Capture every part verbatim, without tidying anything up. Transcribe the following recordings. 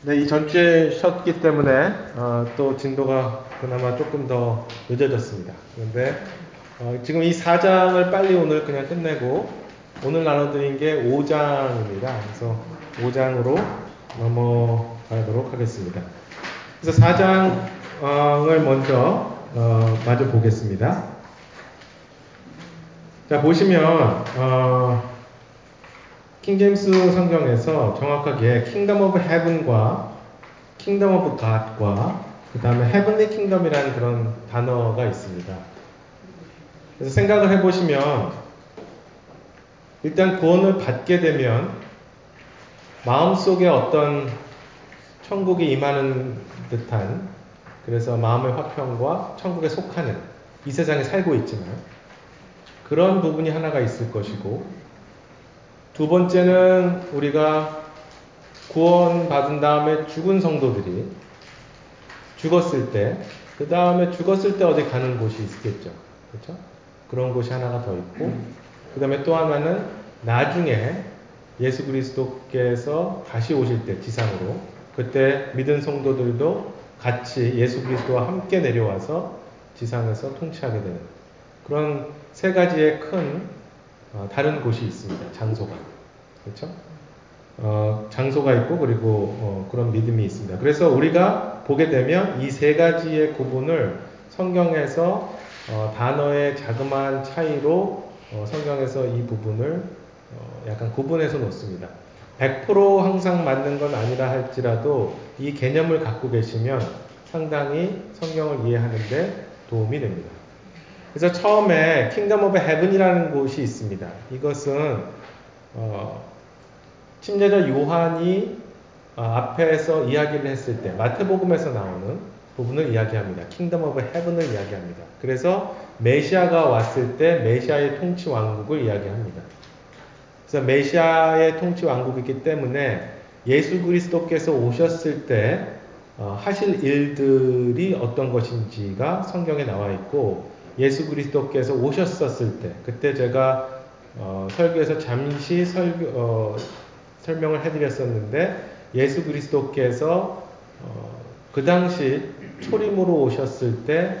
네, 이 전주에 쉬었기 때문에 어, 또 진도가 그나마 조금 더 늦어졌습니다. 그런데 어, 지금 이 사 장을 빨리 오늘 그냥 끝내고 오늘 나눠드린 게 오 장입니다. 그래서 오 장으로 넘어가도록 하겠습니다. 그래서 사 장을 먼저 어, 마저 보겠습니다. 자, 보시면 어, 킹제임스 성경에서 정확하게 킹덤 오브 헤븐과 킹덤 오브 갓과 그 다음에 헤븐리 킹덤이라는 그런 단어가 있습니다. 그래서 생각을 해보시면 일단 구원을 받게 되면 마음속에 어떤 천국이 임하는 듯한, 그래서 마음의 화평과 천국에 속하는, 이 세상에 살고 있지만 그런 부분이 하나가 있을 것이고, 두 번째는 우리가 구원받은 다음에 죽은 성도들이 죽었을 때, 그 다음에 죽었을 때 어디 가는 곳이 있겠죠. 그렇죠? 그런 곳이 하나가 더 있고, 그 다음에 또 하나는 나중에 예수 그리스도께서 다시 오실 때 지상으로, 그때 믿은 성도들도 같이 예수 그리스도와 함께 내려와서 지상에서 통치하게 되는 그런 세 가지의 큰 어, 다른 곳이 있습니다. 장소가. 그렇죠? 어, 장소가 있고 그리고 어, 그런 믿음이 있습니다. 그래서 우리가 보게 되면 이 세 가지의 구분을 성경에서 어, 단어의 자그마한 차이로 어, 성경에서 이 부분을 어, 약간 구분해서 놓습니다. 백 퍼센트 항상 맞는 건 아니라 할지라도 이 개념을 갖고 계시면 상당히 성경을 이해하는데 도움이 됩니다. 그래서 처음에 킹덤 오브 헤븐이라는 곳이 있습니다. 이것은 어, 침례자 요한이 앞에서 이야기를 했을 때 마태복음에서 나오는 부분을 이야기합니다. 킹덤 오브 헤븐을 이야기합니다. 그래서 메시아가 왔을 때 메시아의 통치 왕국을 이야기합니다. 그래서 메시아의 통치 왕국이기 때문에 예수 그리스도께서 오셨을 때 하실 일들이 어떤 것인지가 성경에 나와 있고, 예수 그리스도께서 오셨었을 때, 그때 제가 어, 설교에서 잠시 설교, 어, 설명을 해드렸었는데, 예수 그리스도께서 어, 그 당시 초림으로 오셨을 때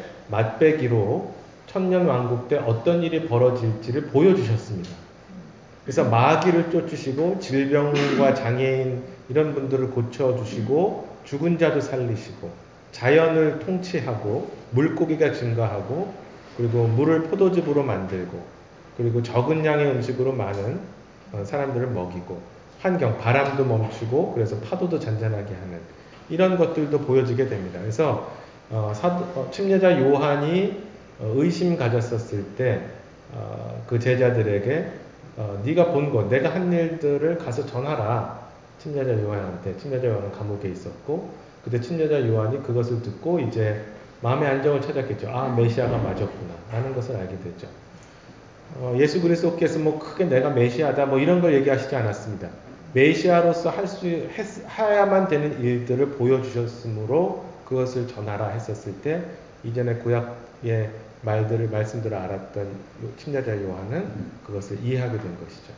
맛배기로 천년 왕국 때 어떤 일이 벌어질지를 보여주셨습니다. 그래서 마귀를 쫓으시고 질병과 장애인 이런 분들을 고쳐주시고 죽은 자도 살리시고 자연을 통치하고 물고기가 증가하고 그리고 물을 포도즙으로 만들고 그리고 적은 양의 음식으로 많은 사람들을 먹이고 환경, 바람도 멈추고 그래서 파도도 잔잔하게 하는 이런 것들도 보여지게 됩니다. 그래서 어, 사도, 어, 침례자 요한이 어, 의심 가졌었을 때 그 어, 제자들에게 어, 네가 본 것, 내가 한 일들을 가서 전하라. 침례자 요한한테. 침례자 요한은 감옥에 있었고 그때 침례자 요한이 그것을 듣고 이제 마음의 안정을 찾았겠죠. 아, 메시아가 맞았구나 라는 것을 알게 되죠. 어, 예수 그리스도께서 뭐 크게 내가 메시아다 뭐 이런 걸 얘기하시지 않았습니다. 메시아로서 할 수, 해야만 되는 일들을 보여주셨으므로 그것을 전하라 했었을 때 이전에 구약의 말들을, 말씀들을 알았던 침례자 요한은 그것을 이해하게 된 것이죠.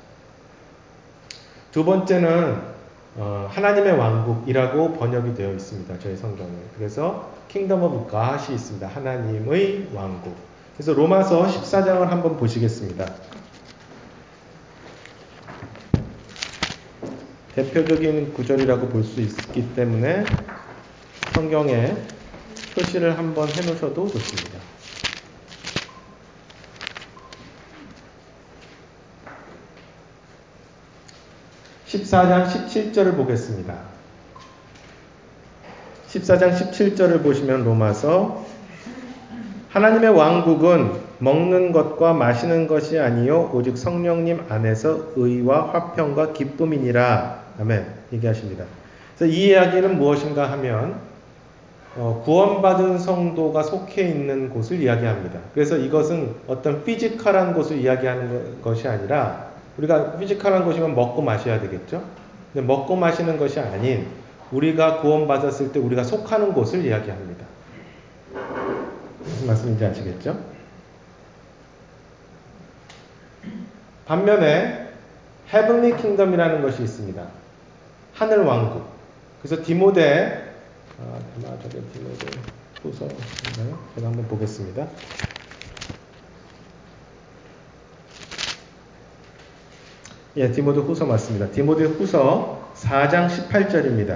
두 번째는 어, 하나님의 왕국이라고 번역이 되어 있습니다. 저희 성경에. 그래서 킹덤 오브 갓이 있습니다. 하나님의 왕국. 그래서 로마서 십사 장을 한번 보시겠습니다. 대표적인 구절이라고 볼 수 있기 때문에 성경에 표시를 한번 해놓으셔도 좋습니다. 십사 장 십칠 절을 보겠습니다. 십사 장 십칠 절을 보시면 로마서 하나님의 왕국은 먹는 것과 마시는 것이 아니요 오직 성령님 안에서 의와 화평과 기쁨이니라. 아멘. 얘기하십니다. 그래서 이 이야기는 무엇인가 하면 어, 구원받은 성도가 속해 있는 곳을 이야기합니다. 그래서 이것은 어떤 피지컬한 곳을 이야기하는 것이 아니라 우리가 피지컬한 곳이면 먹고 마셔야 되겠죠. 근데 먹고 마시는 것이 아닌 우리가 구원받았을 때 우리가 속하는 곳을 이야기합니다. 무슨 말씀인지 아시겠죠? 반면에 헤븐리 킹덤이라는 것이 있습니다. 하늘 왕국. 그래서 디모데, 아, 아마 저게 디모데 후서인가요? 제가 한번 보겠습니다. 예, 디모데 후서 맞습니다. 디모데 후서 사 장 십팔 절입니다.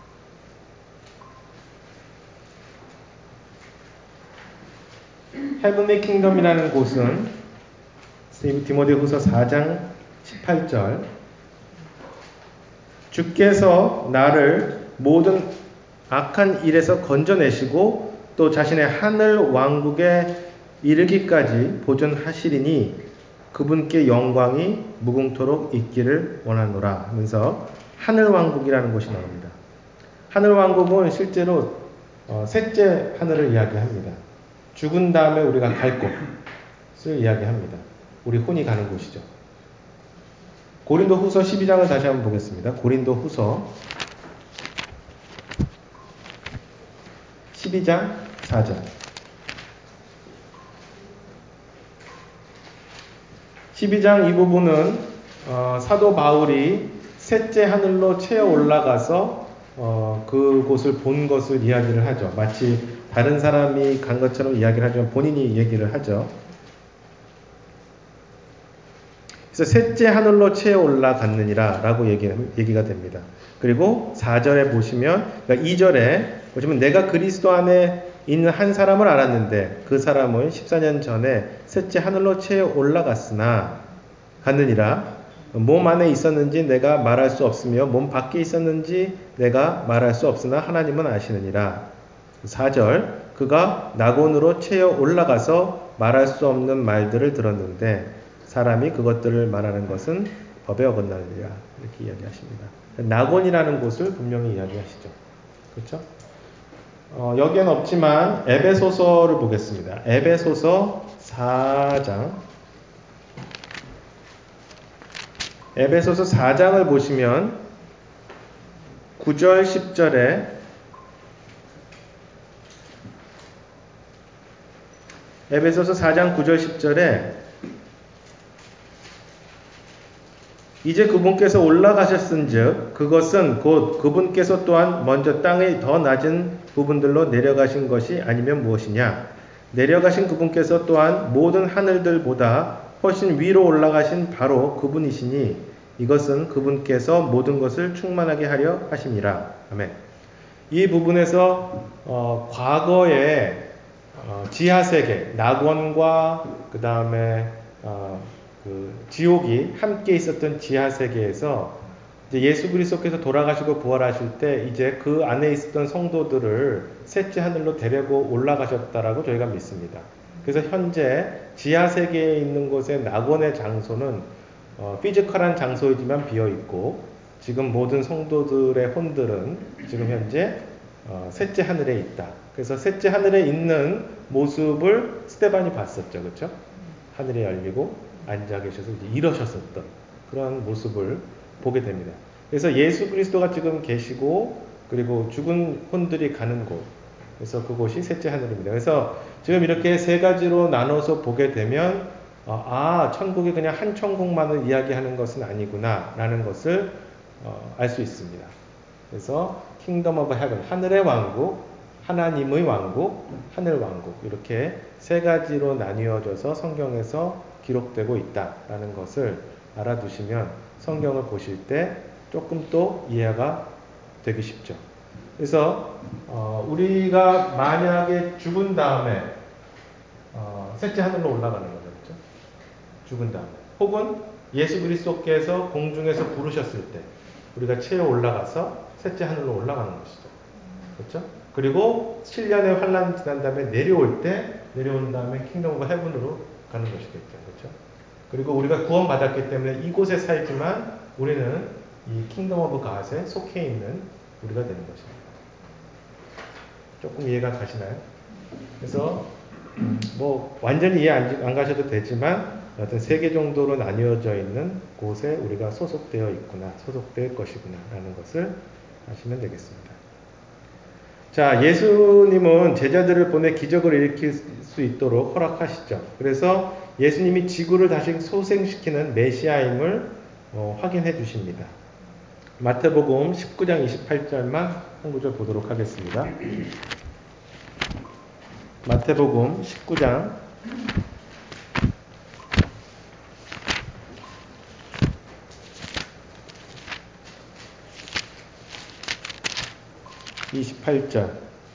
헤븐리 킹덤이라는 곳은 디모데 후서 사 장 십팔 절, 주께서 나를 모든 악한 일에서 건져내시고 또 자신의 하늘 왕국에 이르기까지 보존하시리니 그분께 영광이 무궁토록 있기를 원하노라 하면서 하늘 왕국이라는 곳이 나옵니다. 하늘 왕국은 실제로 어, 셋째 하늘을 이야기합니다. 죽은 다음에 우리가 갈 곳을 이야기합니다. 우리 혼이 가는 곳이죠. 고린도 후서 십이 장을 다시 한번 보겠습니다. 고린도 후서 십이 장 사 절. 십이 장 이 부분은 어, 사도 바울이 셋째 하늘로 채어 올라가서 어, 그곳을 본 것을 이야기를 하죠. 마치 다른 사람이 간 것처럼 이야기를 하지만 본인이 얘기를 하죠. 그래서 셋째 하늘로 채어 올라갔느니라 라고 얘기, 얘기가 됩니다. 그리고 사 절에 보시면, 그러니까 이 절에 보시면 내가 그리스도 안에 있는 한 사람을 알았는데 그 사람은 십사 년 전에 셋째 하늘로 채어 올라갔으나 갔느니라. 몸 안에 있었는지 내가 말할 수 없으며 몸 밖에 있었는지 내가 말할 수 없으나 하나님은 아시느니라. 사 절 그가 낙원으로 채어 올라가서 말할 수 없는 말들을 들었는데 사람이 그것들을 말하는 것은 법에 어긋나느니라. 이렇게 이야기하십니다. 낙원이라는 곳을 분명히 이야기하시죠. 그렇죠? 어, 여기엔 없지만 에베소서를 보겠습니다. 에베소서 사 장. 에베소서 사 장을 보시면 구 절 십 절에 에베소서 사 장 구 절 십 절에 이제 그분께서 올라가셨은즉 그것은 곧 그분께서 또한 먼저 땅의 더 낮은 부분들로 내려가신 것이 아니면 무엇이냐. 내려가신 그분께서 또한 모든 하늘들보다 훨씬 위로 올라가신 바로 그분이시니 이것은 그분께서 모든 것을 충만하게 하려 하심이라. 아멘. 이 부분에서 어, 과거에 어, 지하세계, 낙원과 그 다음에 어, 그 지옥이 함께 있었던 지하세계에서 이제 예수 그리스도께서 돌아가시고 부활하실 때 이제 그 안에 있었던 성도들을 셋째 하늘로 데리고 올라가셨다라고 저희가 믿습니다. 그래서 현재 지하세계에 있는 곳의 낙원의 장소는 어, 피지컬한 장소이지만 비어있고 지금 모든 성도들의 혼들은 지금 현재 어, 셋째 하늘에 있다. 그래서 셋째 하늘에 있는 모습을 스테반이 봤었죠. 그렇죠? 하늘이 열리고 앉아 계셔서 이제 일어셨었던 그런 모습을 보게 됩니다. 그래서 예수 그리스도가 지금 계시고 그리고 죽은 혼들이 가는 곳, 그래서 그곳이 셋째 하늘입니다. 그래서 지금 이렇게 세 가지로 나눠서 보게 되면 어, 아, 천국이 그냥 한 천국만을 이야기하는 것은 아니구나 라는 것을 어, 알 수 있습니다. 그래서 킹덤 오브 헤븐, 하늘의 왕국, 하나님의 왕국, 하늘 왕국, 이렇게 세 가지로 나뉘어져서 성경에서 기록되고 있다라는 것을 알아두시면 성경을 보실 때 조금 또 이해가 되기 쉽죠. 그래서 어, 우리가 만약에 죽은 다음에 어, 셋째 하늘로 올라가는 거죠. 그렇죠? 죽은 다음에. 혹은 예수 그리스도께서 공중에서 부르셨을 때 우리가 채어 올라가서 셋째 하늘로 올라가는 것이죠. 그렇죠? 그리고 칠 년의 환란이 지난 다음에 내려올 때 내려온 다음에 킹덤 오브 헤븐으로 가는 것이겠죠. 그렇죠? 그리고 우리가 구원받았기 때문에 이곳에 살지만 우리는 이 킹덤 오브 갓에 속해 있는 우리가 되는 것입니다. 조금 이해가 가시나요? 그래서 뭐 완전히 이해 안, 안 가셔도 되지만 어떤 세 개 정도로 나뉘어져 있는 곳에 우리가 소속되어 있구나, 소속될 것이구나 라는 것을 아시면 되겠습니다. 자, 예수님은 제자들을 보내 기적을 일으킬 수 있도록 허락하시죠. 그래서 예수님이 지구를 다시 소생시키는 메시아임을 어, 확인해 주십니다. 마태복음 십구 장 이십팔 절만 한 구절 보도록 하겠습니다. 마태복음 십구 장 이십팔 절.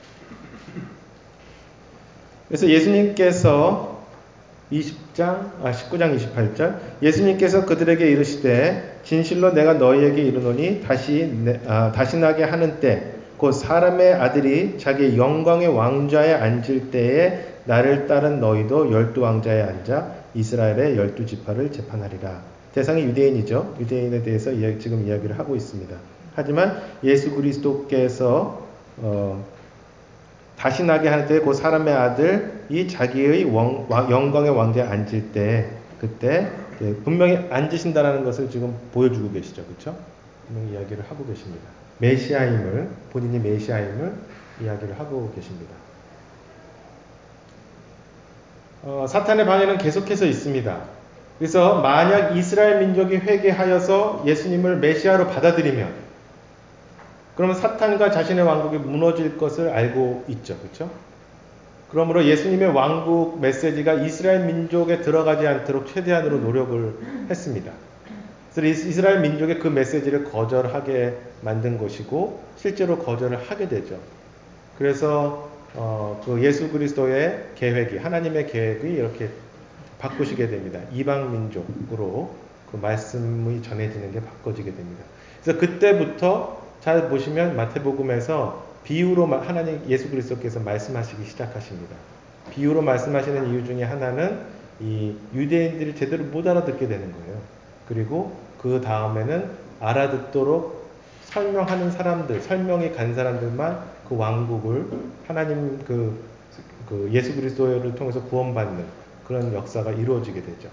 그래서 예수님께서 이십 장, 아, 십구 장 이십팔 절. 예수님께서 그들에게 이르시되 진실로 내가 너희에게 이르노니 다시 내, 아, 다시 나게 하는 때 곧 사람의 아들이 자기 영광의 왕좌에 앉을 때에 나를 따른 너희도 열두 왕좌에 앉아 이스라엘의 열두 지파를 재판하리라. 대상이 유대인이죠. 유대인에 대해서 이야기, 지금 이야기를 하고 있습니다. 하지만 예수 그리스도께서 어, 다시 나게 할 때 그 사람의 아들이 자기의 원, 와, 영광의 왕좌에 앉을 때 그때 분명히 앉으신다는 것을 지금 보여주고 계시죠. 그렇죠? 분명히 이야기를 하고 계십니다. 메시아임을, 본인이 메시아임을 이야기를 하고 계십니다. 어, 사탄의 방해는 계속해서 있습니다. 그래서 만약 이스라엘 민족이 회개하여서 예수님을 메시아로 받아들이면 그러면 사탄과 자신의 왕국이 무너질 것을 알고 있죠. 그렇죠? 그러므로 예수님의 왕국 메시지가 이스라엘 민족에 들어가지 않도록 최대한으로 노력을 했습니다. 그래서 이스라엘 민족의 그 메시지를 거절하게 만든 것이고 실제로 거절을 하게 되죠. 그래서 어, 그 예수 그리스도의 계획이 하나님의 계획이 이렇게 바꾸시게 됩니다. 이방 민족으로 그 말씀이 전해지는 게 바꿔지게 됩니다. 그래서 그때부터 잘 보시면 마태복음에서 비유로 하나님 예수 그리스도께서 말씀하시기 시작하십니다. 비유로 말씀하시는 이유 중에 하나는 이 유대인들이 제대로 못 알아듣게 되는 거예요. 그리고 그 다음에는 알아듣도록 설명하는 사람들, 설명이 간 사람들만 그 왕국을 하나님 그, 그 예수 그리스도를 통해서 구원받는 그런 역사가 이루어지게 되죠.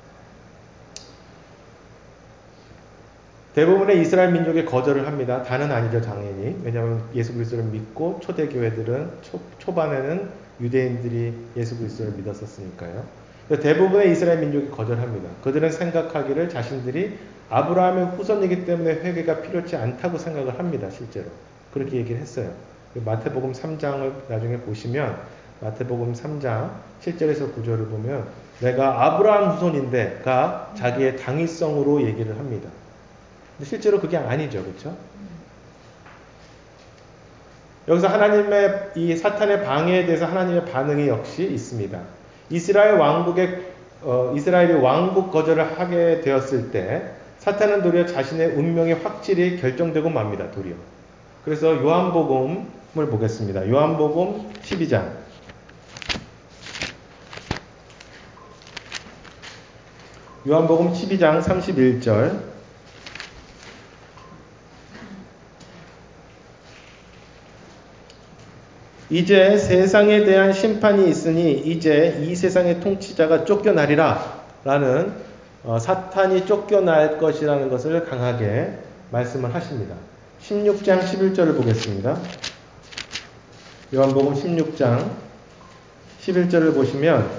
대부분의 이스라엘 민족이 거절을 합니다. 다는 아니죠, 당연히. 왜냐하면 예수 그리스도를 믿고 초대교회들은 초, 초반에는 유대인들이 예수 그리스도를 믿었었으니까요. 대부분의 이스라엘 민족이 거절합니다. 그들은 생각하기를 자신들이 아브라함의 후손이기 때문에 회개가 필요치 않다고 생각을 합니다. 실제로. 그렇게 얘기를 했어요. 마태복음 삼 장을 나중에 보시면 마태복음 삼 장 칠 절에서 구 절을 보면 내가 아브라함 후손인데가 자기의 당위성으로 얘기를 합니다. 근데 실제로 그게 아니죠. 그렇죠? 여기서 하나님의 이 사탄의 방해에 대해서 하나님의 반응이 역시 있습니다. 이스라엘 왕국의 어, 이스라엘이 왕국 거절을 하게 되었을 때 사탄은 도리어 자신의 운명이 확실히 결정되고 맙니다. 도리어. 그래서 요한복음을 보겠습니다. 요한복음 십이 장. 요한복음 십이 장 삼십일 절. 이제 세상에 대한 심판이 있으니 이제 이 세상의 통치자가 쫓겨나리라 라는 어, 사탄이 쫓겨날 것이라는 것을 강하게 말씀을 하십니다. 십육 장 십일 절을 보겠습니다. 요한복음 십육 장 십일 절을 보시면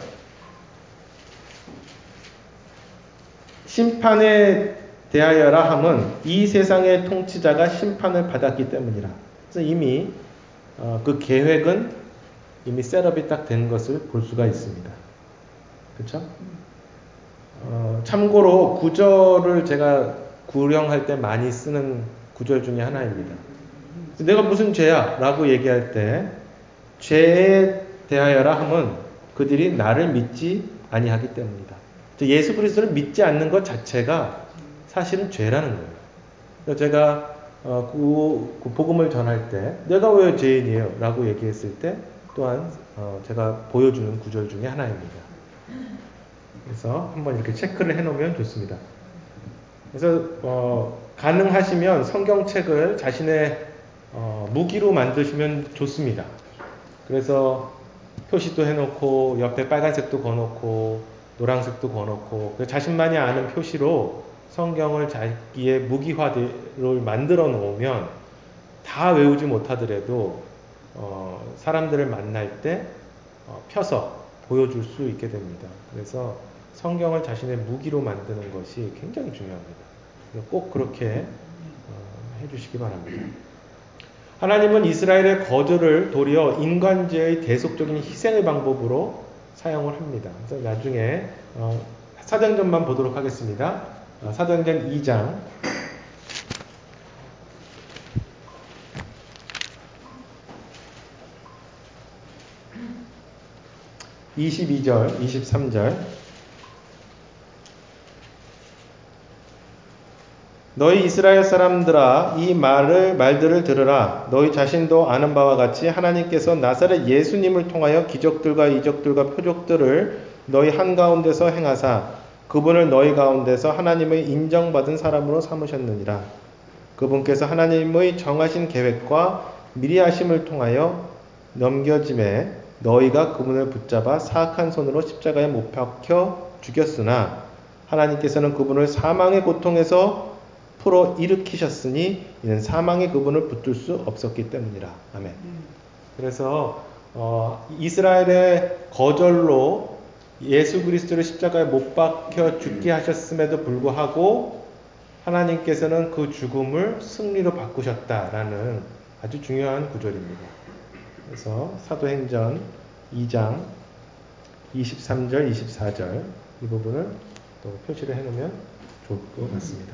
심판에 대하여라 함은 이 세상의 통치자가 심판을 받았기 때문이라. 그래서 이미 어, 그 계획은 이미 셋업이 딱 된 것을 볼 수가 있습니다. 그렇죠? 어, 참고로 구절을 제가 구령할 때 많이 쓰는 구절 중에 하나입니다. 내가 무슨 죄야? 라고 얘기할 때 죄에 대하여라 함은 그들이 나를 믿지 아니하기 때문이다. 예수 그리스도를 믿지 않는 것 자체가 사실은 죄라는 거예요. 그래서 제가 어, 그, 그 복음을 전할 때 내가 왜 죄인이에요? 라고 얘기했을 때 또한 어, 제가 보여주는 구절 중에 하나입니다. 그래서 한번 이렇게 체크를 해놓으면 좋습니다. 그래서 어, 가능하시면 성경책을 자신의 어, 무기로 만드시면 좋습니다. 그래서 표시도 해놓고 옆에 빨간색도 거놓고 노란색도 거놓고 자신만이 아는 표시로 성경을 자기의 무기화를 만들어 놓으면 다 외우지 못하더라도 어, 사람들을 만날 때 어, 펴서 보여줄 수 있게 됩니다. 그래서 성경을 자신의 무기로 만드는 것이 굉장히 중요합니다. 꼭 그렇게 어, 해주시기 바랍니다. 하나님은 이스라엘의 거절을 도리어 인간죄의 대속적인 희생의 방법으로 사용을 합니다. 그래서 나중에 어, 사도행전만 보도록 하겠습니다. 어, 사도행전 이 장 이십이 절, 이십삼 절. 너희 이스라엘 사람들아 이 말을 말들을 들으라. 너희 자신도 아는 바와 같이 하나님께서 나사렛 예수님을 통하여 기적들과 이적들과 표적들을 너희 한가운데서 행하사 그분을 너희 가운데서 하나님의 인정받은 사람으로 삼으셨느니라. 그분께서 하나님의 정하신 계획과 미리 하심을 통하여 넘겨짐에 너희가 그분을 붙잡아 사악한 손으로 십자가에 못 박혀 죽였으나 하나님께서는 그분을 사망의 고통에서 풀어 일으키셨으니 이는 사망이 그분을 붙들 수 없었기 때문이라. 아멘. 그래서 어, 이스라엘의 거절로 예수 그리스도를 십자가에 못 박혀 죽게 하셨음에도 불구하고 하나님께서는 그 죽음을 승리로 바꾸셨다라는 아주 중요한 구절입니다. 그래서 사도행전 이 장 이십삼 절, 이십사 절 이 부분을 또 표시를 해놓으면 좋을 것 같습니다.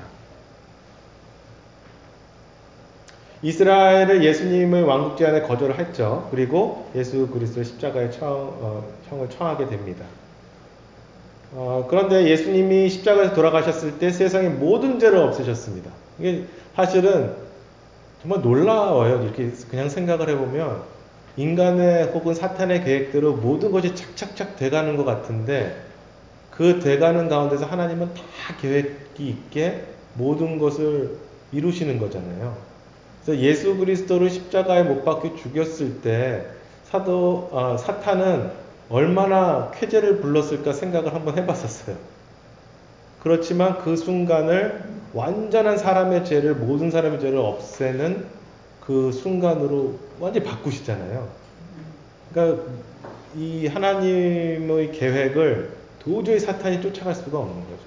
이스라엘은 예수님의 왕국 제안에 거절을 했죠. 그리고 예수 그리스도의 십자가에 처, 어, 형을 청하게 됩니다. 어, 그런데 예수님이 십자가에서 돌아가셨을 때 세상의 모든 죄를 없애셨습니다. 이게 사실은 정말 놀라워요. 이렇게 그냥 생각을 해보면 인간의 혹은 사탄의 계획대로 모든 것이 착착착 돼가는 것 같은데 그 돼가는 가운데서 하나님은 다 계획이 있게 모든 것을 이루시는 거잖아요. 그래서 예수 그리스도를 십자가에 못 박혀 죽였을 때 사도 어, 사탄은 얼마나 쾌재를 불렀을까 생각을 한번 해봤었어요. 그렇지만 그 순간을 완전한 사람의 죄를 모든 사람의 죄를 없애는 그 순간으로 완전히 바꾸시잖아요. 그러니까 이 하나님의 계획을 도저히 사탄이 쫓아갈 수가 없는 거죠.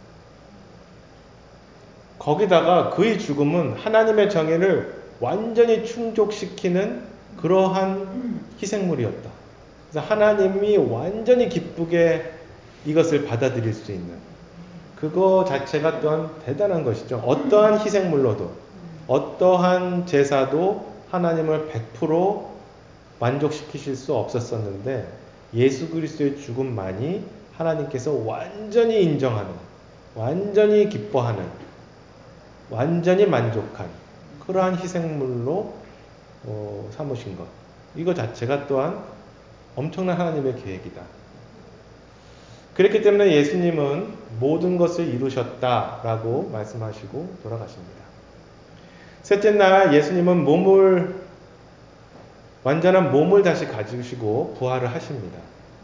거기다가 그의 죽음은 하나님의 정의를 완전히 충족시키는 그러한 희생물이었다. 그래서 하나님이 완전히 기쁘게 이것을 받아들일 수 있는 그거 자체가 또한 대단한 것이죠. 어떠한 희생물로도 어떠한 제사도 하나님을 백 퍼센트 만족시키실 수 없었었는데 예수 그리스도의 죽음만이 하나님께서 완전히 인정하는, 완전히 기뻐하는, 완전히 만족한 그러한 희생물로 어, 삼으신 것. 이거 자체가 또한 엄청난 하나님의 계획이다. 그렇기 때문에 예수님은 모든 것을 이루셨다라고 말씀하시고 돌아가십니다. 셋째 날 예수님은 몸을 완전한 몸을 다시 가지시고 부활을 하십니다.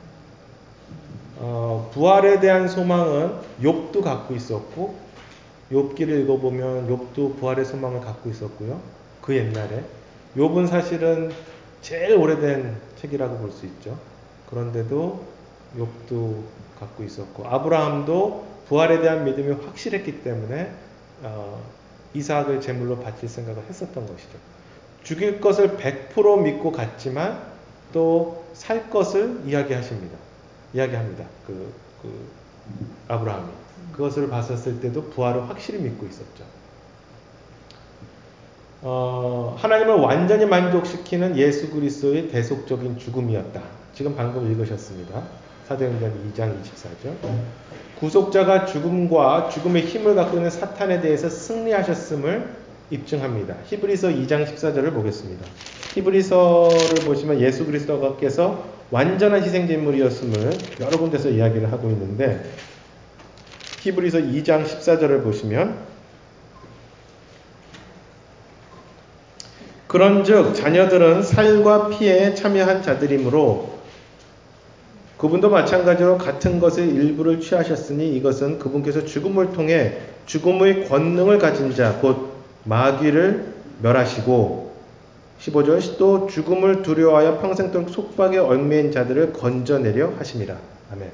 어, 부활에 대한 소망은 욥도 갖고 있었고 욥기를 읽어보면 욥도 부활의 소망을 갖고 있었고요. 그 옛날에 욥은 사실은 제일 오래된 책이라고 볼 수 있죠. 그런데도 욥도 갖고 있었고 아브라함도 부활에 대한 믿음이 확실했기 때문에 어, 이삭을 제물로 바칠 생각을 했었던 것이죠. 죽일 것을 백 퍼센트 믿고 갔지만 또 살 것을 이야기하십니다. 이야기합니다. 그, 그 아브라함이 그것을 봤었을 때도 부활을 확실히 믿고 있었죠. 어, 하나님을 완전히 만족시키는 예수 그리스도의 대속적인 죽음이었다. 지금 방금 읽으셨습니다. 사도행전 이 장 이십사 절. 구속자가 죽음과 죽음의 힘을 갖고 있는 사탄에 대해서 승리하셨음을 입증합니다. 히브리서 이 장 십사 절을 보겠습니다. 히브리서를 보시면 예수 그리스도께서 완전한 희생제물이었음을 여러 군데서 이야기를 하고 있는데 히브리서 이 장 십사 절을 보시면 그런즉 자녀들은 살과 피에 참여한 자들이므로 그분도 마찬가지로 같은 것의 일부를 취하셨으니 이것은 그분께서 죽음을 통해 죽음의 권능을 가진 자 곧 마귀를 멸하시고 십오 절 또 죽음을 두려워하여 평생도록 속박에 얽매인 자들을 건져내려 하심이라. 아멘.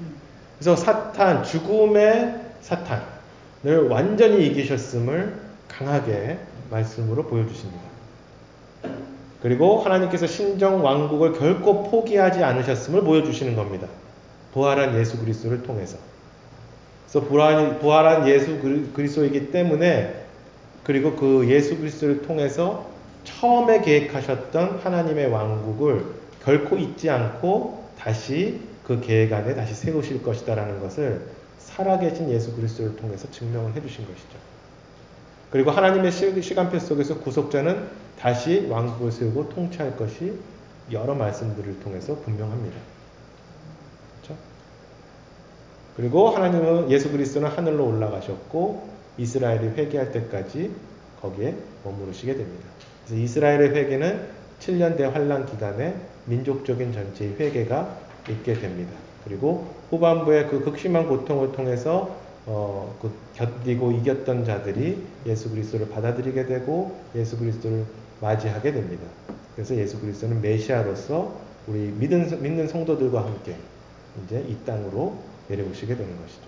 그래서 사탄, 죽음의 사탄을 완전히 이기셨음을 강하게 말씀으로 보여주십니다. 그리고 하나님께서 신정 왕국을 결코 포기하지 않으셨음을 보여주시는 겁니다. 부활한 예수 그리스도를 통해서. 그래서 부활, 부활한 예수 그리스도이기 때문에, 그리고 그 예수 그리스도를 통해서 처음에 계획하셨던 하나님의 왕국을 결코 잊지 않고 다시 그 계획 안에 다시 세우실 것이다라는 것을 살아계신 예수 그리스도를 통해서 증명을 해주신 것이죠. 그리고 하나님의 시간표 속에서 구속자는 다시 왕국을 세우고 통치할 것이 여러 말씀들을 통해서 분명합니다. 그렇죠? 그리고 하나님은, 예수 그리스도는 하늘로 올라가셨고 이스라엘이 회개할 때까지 거기에 머무르시게 됩니다. 그래서 이스라엘의 회개는 칠 년 대환란 기간에 민족적인 전체의 회개가 있게 됩니다. 그리고 후반부에 그 극심한 고통을 통해서 어, 그 견디고 이겼던 자들이 예수 그리스도를 받아들이게 되고 예수 그리스도를 맞이하게 됩니다. 그래서 예수 그리스도는 메시아로서 우리 믿은, 믿는 성도들과 함께 이제 이 땅으로 내려오시게 되는 것이죠.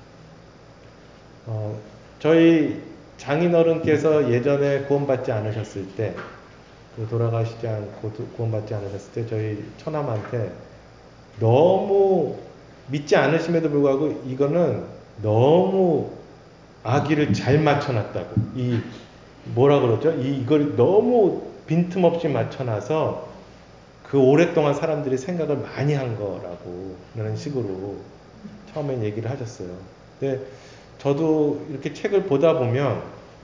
어, 저희 장인어른께서 예전에 구원받지 않으셨을 때, 돌아가시지 않고 구원받지 않으셨을 때 저희 처남한테 너무 믿지 않으심에도 불구하고 이거는 너무 아기를 잘 맞춰놨다고, 이 뭐라 그러죠? 이 이걸 너무 빈틈없이 맞춰놔서 그 오랫동안 사람들이 생각을 많이 한 거라고 그런 식으로 처음엔 얘기를 하셨어요. 근데 저도 이렇게 책을 보다 보면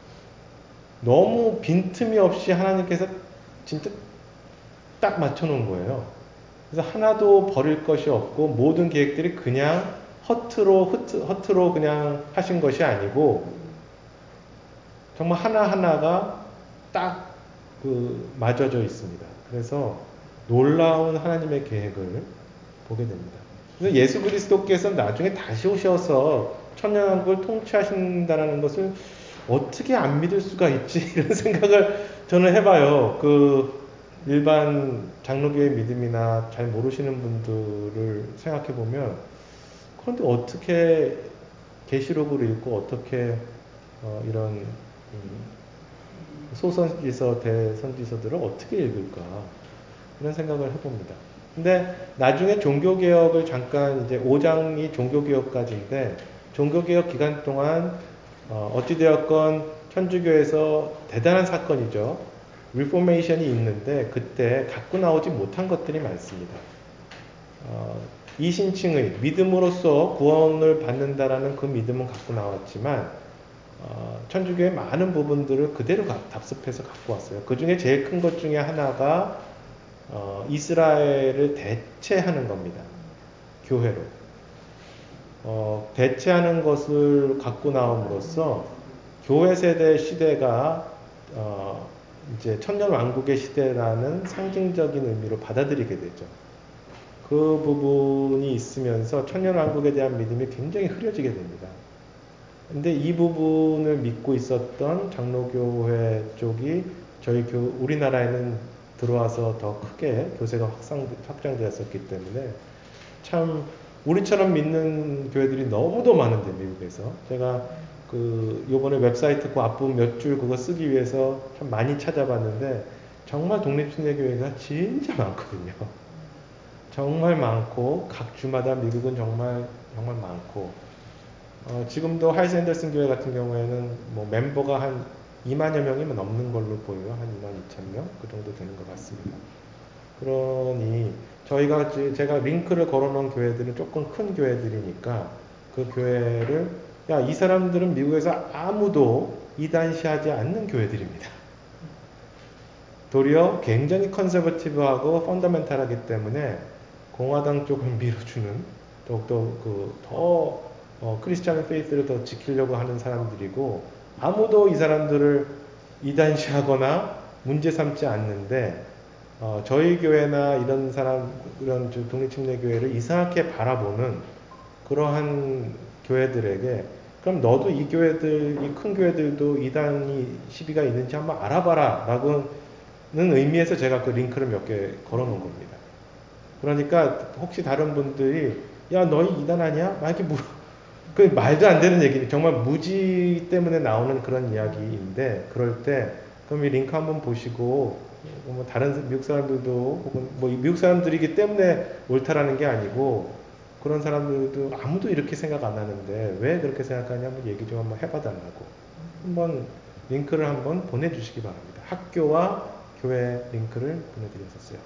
너무 빈틈이 없이 하나님께서 진짜 딱 맞춰놓은 거예요. 그래서 하나도 버릴 것이 없고 모든 계획들이 그냥 허투루 허투, 허투루 그냥 하신 것이 아니고 정말 하나하나가 딱 그 맞아져 있습니다. 그래서 놀라운 하나님의 계획을 보게 됩니다. 그래서 예수 그리스도께서 나중에 다시 오셔서 천년왕국을 통치하신다는 것을 어떻게 안 믿을 수가 있지? 이런 생각을 저는 해봐요. 그 일반 장로교의 믿음이나 잘 모르시는 분들을 생각해 보면, 그런데 어떻게 계시록을 읽고 어떻게 어 이런 음 소선지서, 대선지서들을 어떻게 읽을까? 이런 생각을 해봅니다. 근데 나중에 종교개혁을 잠깐, 이제 오 장이 종교개혁까지인데, 종교개혁 기간 동안 어, 어찌되었건 천주교에서 대단한 사건이죠. 리포메이션이 있는데 그때 갖고 나오지 못한 것들이 많습니다. 어, 이신칭의 믿음으로써 구원을 받는다라는 그 믿음은 갖고 나왔지만 어, 천주교의 많은 부분들을 그대로 답습해서 갖고 왔어요. 그 중에 제일 큰 것 중에 하나가 어, 이스라엘을 대체하는 겁니다. 교회로. 어, 대체하는 것을 갖고 나옴으로써 교회 세대 시대가 어, 이제 천년 왕국의 시대라는 상징적인 의미로 받아들이게 되죠. 그 부분이 있으면서 천년 왕국에 대한 믿음이 굉장히 흐려지게 됩니다. 근데 이 부분을 믿고 있었던 장로교회 쪽이 저희 교, 우리나라에는 들어와서 더 크게 교세가 확산, 확장되었었기 때문에 참 우리처럼 믿는 교회들이 너무도 많은데, 미국에서 제가 그 요번에 웹사이트 그 앞부분 몇 줄 그거 쓰기 위해서 참 많이 찾아봤는데 정말 독립순례교회가 진짜 많거든요. 정말 많고 각 주마다 미국은 정말 정말 많고 어, 지금도 하이스 앤더슨 교회 같은 경우에는 뭐 멤버가 한 이만여 명이면 넘는 걸로 보여요. 한 이만 이천 명 그 정도 되는 것 같습니다. 그러니 저희가 제가 링크를 걸어놓은 교회들은 조금 큰 교회들이니까 그 교회를, 야, 이 사람들은 미국에서 아무도 이단시하지 않는 교회들입니다. 도리어 굉장히 컨서버티브하고 펀더멘탈하기 때문에 공화당 쪽을 밀어주는, 더욱더 그더 어, 크리스찬 페이스를 더 지키려고 하는 사람들이고, 아무도 이 사람들을 이단시하거나 문제 삼지 않는데 어, 저희 교회나 이런 사람, 이런 독립침례교회를 이상하게 바라보는 그러한 교회들에게, 그럼 너도 이 교회들, 이 큰 교회들도 이단이 시비가 있는지 한번 알아봐라 라고는 의미에서 제가 그 링크를 몇 개 걸어 놓은 겁니다. 그러니까 혹시 다른 분들이 야, 너희 이단 아니야? 막 이렇게 물어 그 말도 안 되는 얘기, 정말 무지 때문에 나오는 그런 이야기인데, 그럴 때 그럼 이 링크 한번 보시고 뭐 다른 미국 사람들도 혹은 뭐 미국 사람들이기 때문에 옳다라는 게 아니고 그런 사람들도 아무도 이렇게 생각 안 하는데 왜 그렇게 생각하냐면 얘기 좀 한번 해봐달라고 한번 링크를 한번 보내주시기 바랍니다. 학교와 교회 링크를 보내드렸었어요.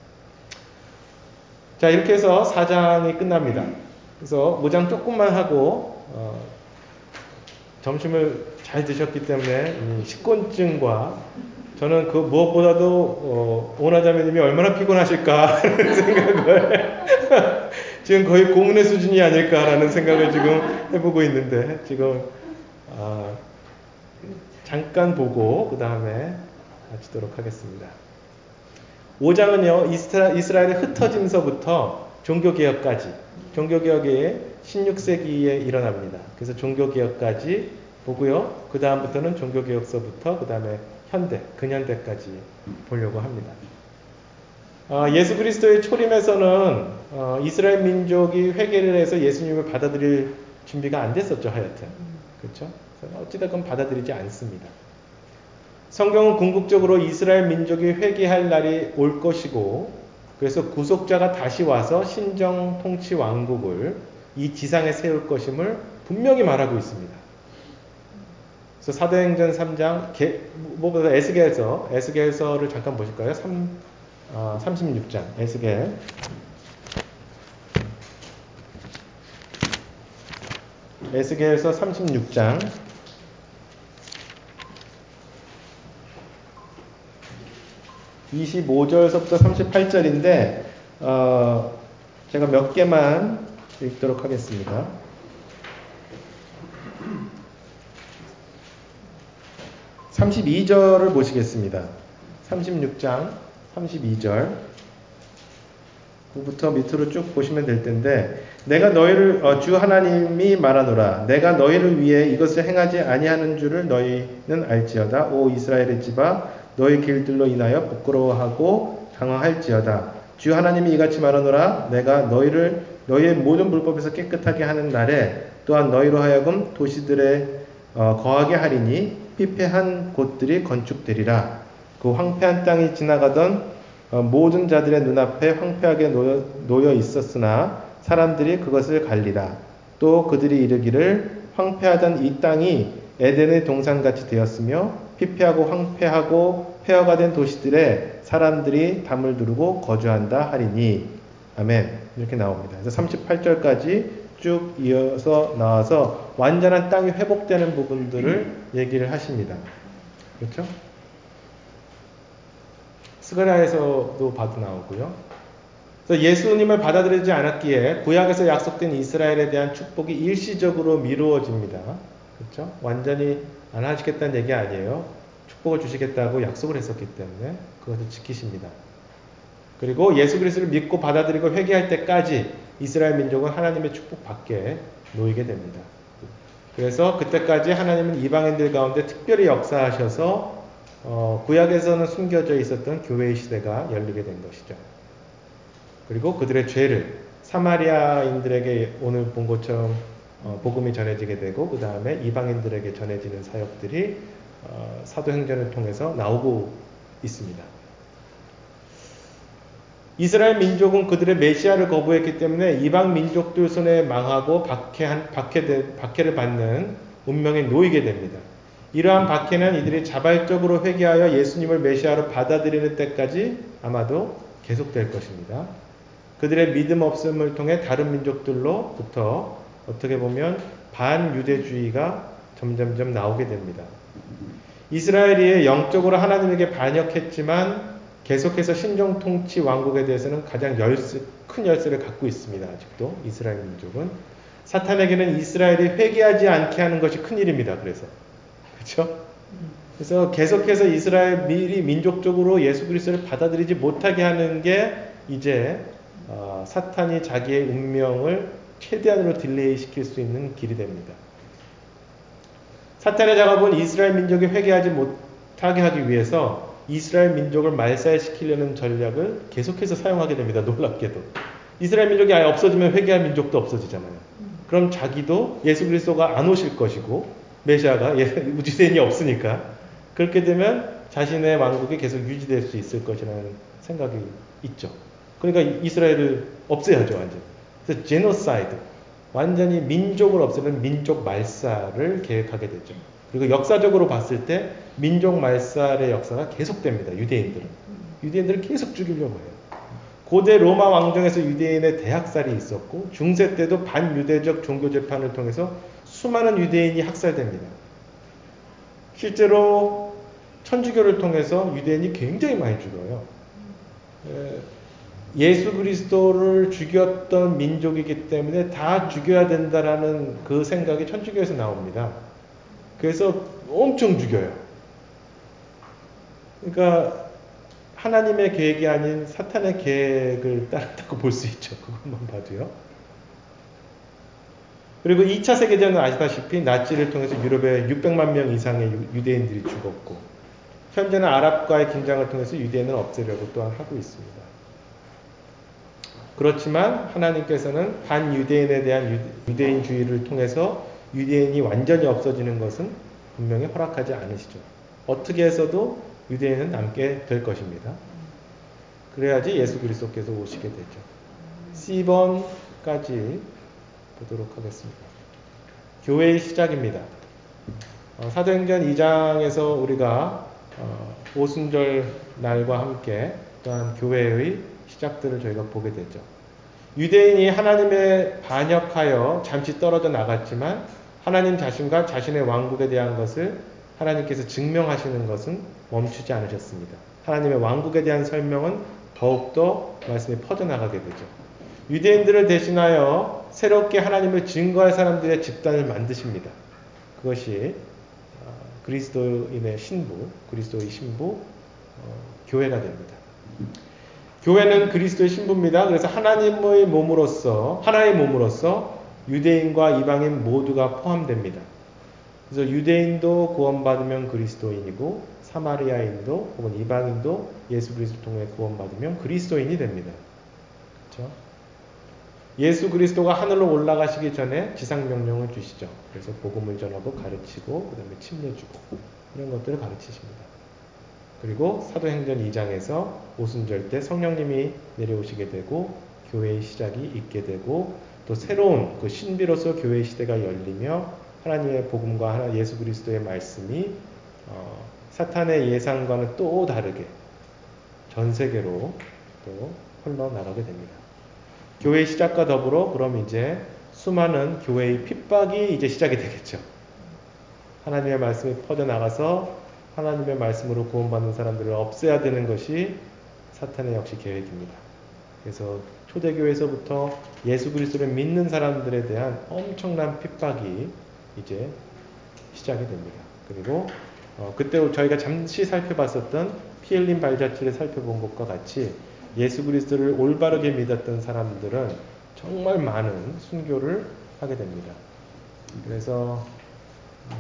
자, 이렇게 해서 사 장이 끝납니다. 그래서 오 장 조금만 하고 어, 점심을 잘 드셨기 때문에 이 식곤증과 저는 그 무엇보다도 어, 오나자매님이 얼마나 피곤하실까 하는 생각을 지금 거의 고문의 수준이 아닐까라는 생각을 지금 해보고 있는데 지금 아, 잠깐 보고 그 다음에 마치도록 하겠습니다. 오 장은요 이스라, 이스라엘의 흩어짐서부터 종교개혁까지 종교개혁이 십육 세기에 일어납니다. 그래서 종교개혁까지 보고요. 그 다음부터는 종교개혁서부터 그 다음에 현대, 근현대까지 보려고 합니다. 어, 예수 그리스도의 초림에서는 어, 이스라엘 민족이 회개를 해서 예수님을 받아들일 준비가 안 됐었죠. 하여튼 그렇죠? 어찌됐건 받아들이지 않습니다. 성경은 궁극적으로 이스라엘 민족이 회개할 날이 올 것이고 그래서 구속자가 다시 와서 신정 통치 왕국을 이 지상에 세울 것임을 분명히 말하고 있습니다. 그래서 사도행전 삼 장 뭐보다 에스겔서 에스겔서를 잠깐 보실까요? 삼, 어, 삼십육 장 에스겔 에스겔서 삼십육 장 이십오 절서부터 삼십팔 절인데 어, 제가 몇 개만 읽도록 하겠습니다. 삼십이 절을 보시겠습니다. 삼십육 장 삼십이 절 부터 밑으로 쭉 보시면 될 텐데 내가 너희를 어, 주 하나님이 말하노라 내가 너희를 위해 이것을 행하지 아니하는 줄을 너희는 알지어다. 오 이스라엘의 집아 너희 길들로 인하여 부끄러워하고 당황할지어다. 주 하나님이 이같이 말하노라 내가 너희를 너희의 모든 불법에서 깨끗하게 하는 날에 또한 너희로 하여금 도시들에 어, 거하게 하리니 피폐한 곳들이 건축되리라. 그 황폐한 땅이 지나가던 어, 모든 자들의 눈앞에 황폐하게 놓여, 놓여 있었으나 사람들이 그것을 갈리라. 또 그들이 이르기를 황폐하던 이 땅이 에덴의 동산같이 되었으며 피폐하고 황폐하고 폐허가 된 도시들에 사람들이 담을 두르고 거주한다 하리니. 아멘. 이렇게 나옵니다. 그래서 삼십팔 절까지 쭉 이어서 나와서 완전한 땅이 회복되는 부분들을 얘기를 하십니다. 그렇죠? 스가랴에서도 봐도 나오고요. 그래서 예수님을 받아들이지 않았기에 구약에서 약속된 이스라엘에 대한 축복이 일시적으로 미루어집니다. 그렇죠? 완전히 안 하시겠다는 얘기 아니에요. 축복을 주시겠다고 약속을 했었기 때문에 그것을 지키십니다. 그리고 예수 그리스도를 믿고 받아들이고 회개할 때까지 이스라엘 민족은 하나님의 축복 밖에 놓이게 됩니다. 그래서 그때까지 하나님은 이방인들 가운데 특별히 역사하셔서 어, 구약에서는 숨겨져 있었던 교회의 시대가 열리게 된 것이죠. 그리고 그들의 죄를 사마리아인들에게 오늘 본 것처럼 어, 복음이 전해지게 되고 그 다음에 이방인들에게 전해지는 사역들이 어, 사도행전을 통해서 나오고 있습니다. 이스라엘 민족은 그들의 메시아를 거부했기 때문에 이방 민족들 손에 망하고 박해한, 박해되, 박해를 받는 운명에 놓이게 됩니다. 이러한 박해는 이들이 자발적으로 회개하여 예수님을 메시아로 받아들이는 때까지 아마도 계속될 것입니다. 그들의 믿음 없음을 통해 다른 민족들로부터 어떻게 보면 반유대주의가 점점점 나오게 됩니다. 이스라엘이 영적으로 하나님에게 반역했지만 계속해서 신정통치 왕국에 대해서는 가장 열쇠, 큰 열쇠를 갖고 있습니다. 아직도 이스라엘 민족은. 사탄에게는 이스라엘이 회개하지 않게 하는 것이 큰일입니다. 그래서 그렇죠? 그래서 계속해서 이스라엘이 민족적으로 예수 그리스도를 받아들이지 못하게 하는 게 이제 어, 사탄이 자기의 운명을 최대한으로 딜레이 시킬 수 있는 길이 됩니다. 사탄의 작업은 이스라엘 민족이 회개하지 못하게 하기 위해서 이스라엘 민족을 말살시키려는 전략을 계속해서 사용하게 됩니다. 놀랍게도. 이스라엘 민족이 아예 없어지면 회개할 민족도 없어지잖아요. 그럼 자기도 예수 그리스도가 안 오실 것이고 메시아가 유대인이 없으니까 그렇게 되면 자신의 왕국이 계속 유지될 수 있을 것이라는 생각이 있죠. 그러니까 이스라엘을 없애야죠, 완전히. 그래서 제노사이드, 완전히 민족을 없애는 민족 말살을 계획하게 되죠. 그리고 역사적으로 봤을 때 민족 말살의 역사가 계속됩니다. 유대인들은. 유대인들을 계속 죽이려고 해요. 고대 로마 왕정에서 유대인의 대학살이 있었고 중세 때도 반유대적 종교 재판을 통해서 수많은 유대인이 학살됩니다. 실제로 천주교를 통해서 유대인이 굉장히 많이 죽어요. 예수 그리스도를 죽였던 민족이기 때문에 다 죽여야 된다라는 그 생각이 천주교에서 나옵니다. 그래서 엄청 죽여요. 그러니까 하나님의 계획이 아닌 사탄의 계획을 따랐다고 볼 수 있죠. 그것만 봐도요. 그리고 이 차 세계대전은 아시다시피 나치를 통해서 유럽에 육백만 명 이상의 유대인들이 죽었고 현재는 아랍과의 긴장을 통해서 유대인을 없애려고 또한 하고 있습니다. 그렇지만 하나님께서는 반유대인에 대한 유대인주의를 통해서 유대인이 완전히 없어지는 것은 분명히 허락하지 않으시죠. 어떻게 해서도 유대인은 남게 될 것입니다. 그래야지 예수 그리스도께서 오시게 되죠. 십 번까지 보도록 하겠습니다. 교회의 시작입니다. 어, 사도행전 이 장에서 우리가 어, 오순절 날과 함께 또한 교회의 시작들을 저희가 보게 되죠. 유대인이 하나님에 반역하여 잠시 떨어져 나갔지만 하나님 자신과 자신의 왕국에 대한 것을 하나님께서 증명하시는 것은 멈추지 않으셨습니다. 하나님의 왕국에 대한 설명은 더욱더 말씀이 퍼져나가게 되죠. 유대인들을 대신하여 새롭게 하나님을 증거할 사람들의 집단을 만드십니다. 그것이 그리스도인의 신부, 그리스도의 신부, 어, 교회가 됩니다. 교회는 그리스도의 신부입니다. 그래서 하나님의 몸으로서, 하나의 몸으로서 유대인과 이방인 모두가 포함됩니다. 그래서 유대인도 구원받으면 그리스도인이고 사마리아인도 혹은 이방인도 예수 그리스도 통해 구원받으면 그리스도인이 됩니다. 그렇죠? 예수 그리스도가 하늘로 올라가시기 전에 지상명령을 주시죠. 그래서 복음을 전하고 가르치고 그 다음에 침례주고 이런 것들을 가르치십니다. 그리고 사도행전 이 장에서 오순절 때 성령님이 내려오시게 되고 교회의 시작이 있게 되고 또 새로운 그 신비로서 교회의 시대가 열리며 하나님의 복음과 예수 그리스도의 말씀이 어, 사탄의 예상과는 또 다르게 전 세계로 또 흘러나가게 됩니다. 교회의 시작과 더불어 그럼 이제 수많은 교회의 핍박이 이제 시작이 되겠죠. 하나님의 말씀이 퍼져나가서 하나님의 말씀으로 구원받는 사람들을 없애야 되는 것이 사탄의 역시 계획입니다. 그래서 초대교회에서부터 예수 그리스도를 믿는 사람들에 대한 엄청난 핍박이 이제 시작이 됩니다. 그리고 어, 그때 저희가 잠시 살펴봤었던 피 흘린 발자취를 살펴본 것과 같이 예수 그리스도를 올바르게 믿었던 사람들은 정말 많은 순교를 하게 됩니다. 그래서 음,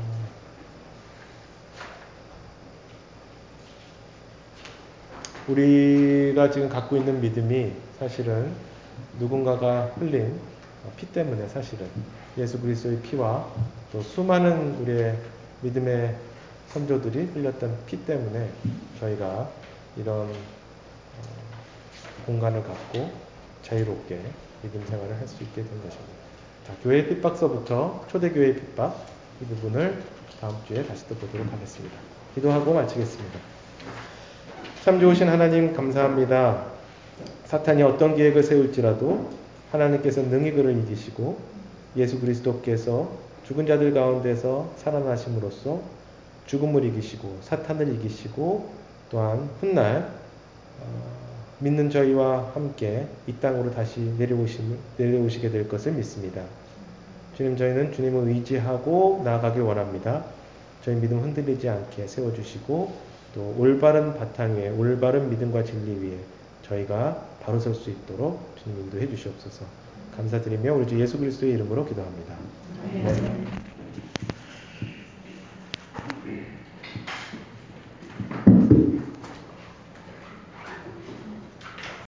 우리가 지금 갖고 있는 믿음이 사실은 누군가가 흘린 피 때문에 사실은 예수 그리스도의 피와 또 수많은 우리의 믿음의 선조들이 흘렸던 피 때문에 저희가 이런 공간을 갖고 자유롭게 믿음 생활을 할 수 있게 된 것입니다. 자, 교회 핍박서부터 초대교회 핍박 이 부분을 다음 주에 다시 또 보도록 하겠습니다. 기도하고 마치겠습니다. 참 좋으신 하나님 감사합니다. 사탄이 어떤 계획을 세울지라도 하나님께서 능히 그를 이기시고 예수 그리스도께서 죽은 자들 가운데서 살아나심으로써 죽음을 이기시고 사탄을 이기시고 또한 훗날 어, 믿는 저희와 함께 이 땅으로 다시 내려오심, 내려오시게 될 것을 믿습니다. 주님, 저희는 주님을 의지하고 나아가길 원합니다. 저희 믿음 흔들리지 않게 세워주시고 또 올바른 바탕 위에 올바른 믿음과 진리 위에 저희가 바로 설 수 있도록 주님 인도해 주시옵소서. 감사드리며 우리 주 예수 그리스도의 이름으로 기도합니다. 네.